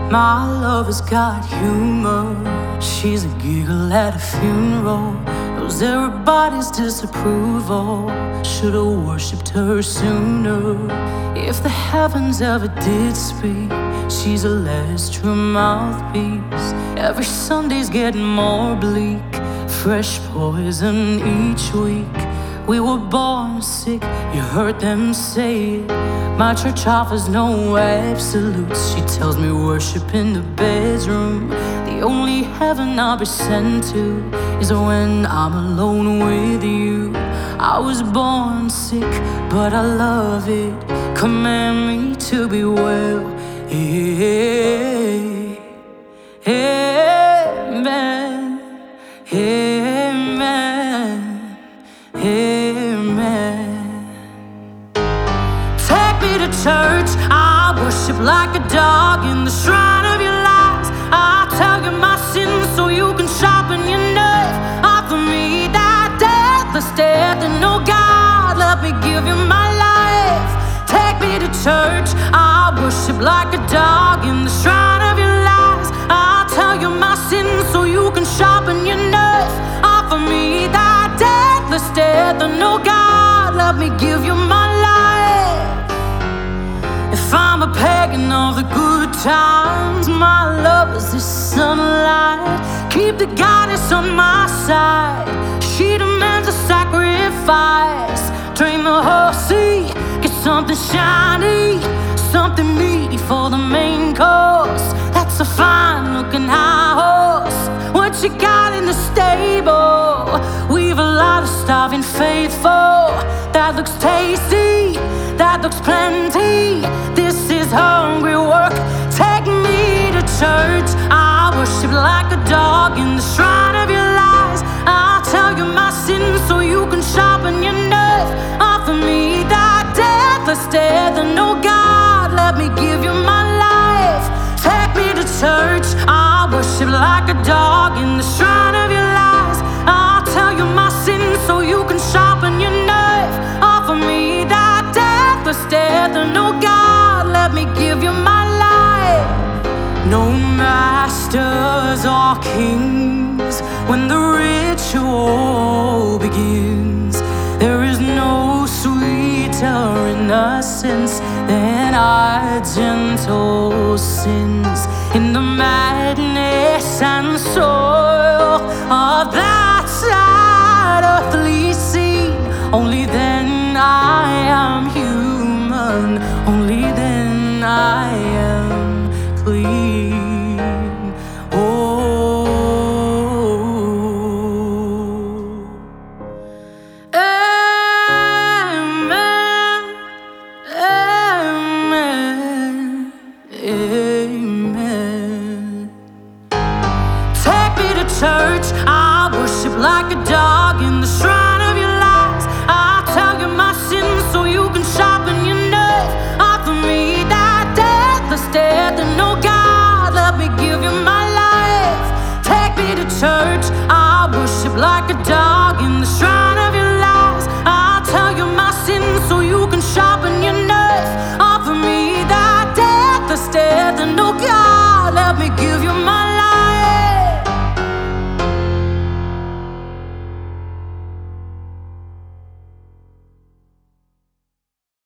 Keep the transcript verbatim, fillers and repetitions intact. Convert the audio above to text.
My lover's got humor. She's a giggle at a funeral. Knows everybody's disapproval. Should've worshipped her sooner. If the heavens ever did speak, she's a lesser mouthpiece. Every Sunday's getting more bleak. Fresh poison each week. We were born sick, you heard them say it. My church offers no absolutes. She tells me worship in the bedroom. The only heaven I'll be sent to is when I'm alone with you. I was born sick, but I love it. Command me to be well. Hey, amen, amen, amen. Take me to church, I'll worship like a dog in the shrine of your lies. I'll tell you my sins so you can sharpen your nerve. Offer me that deathless death and no God, let me give you my life. Take me to church, I'll worship like a dog in the shrine of your lies. I'll tell you my sins so you can sharpen your nerve. Offer me that deathless death and no God, let me give you my life. If I'm a pagan of the good times, my love is the sunlight. Keep the goddess on my side. She demands a sacrifice. Drain the whole sea, get something shiny, something meaty for the main course. That's a fine looking high horse. What you got in the stable? We've a lot of starving faithful. That looks tasty, that looks plenty. This is hungry work. Take me to church, I worship like a dog in the shrine of your lies. I'll tell you my sins so you can sharpen your nerve. Offer me that deathless death and no God, let me give you my life. Take me to church, I'll worship like a dog in the shrine of your lies. I'll tell you my sins so you can sharpen your nerve. Offer me that deathless death and no God, let me give you my life. No masters or kings when the ritual begins. There is no sweeter innocence than our gentle sins. In the madness and soil of that sad earthly scene, only then I am human, only then I am clean. Oh, amen, amen, amen. Take me to church, I'll worship like a dog in the shrine.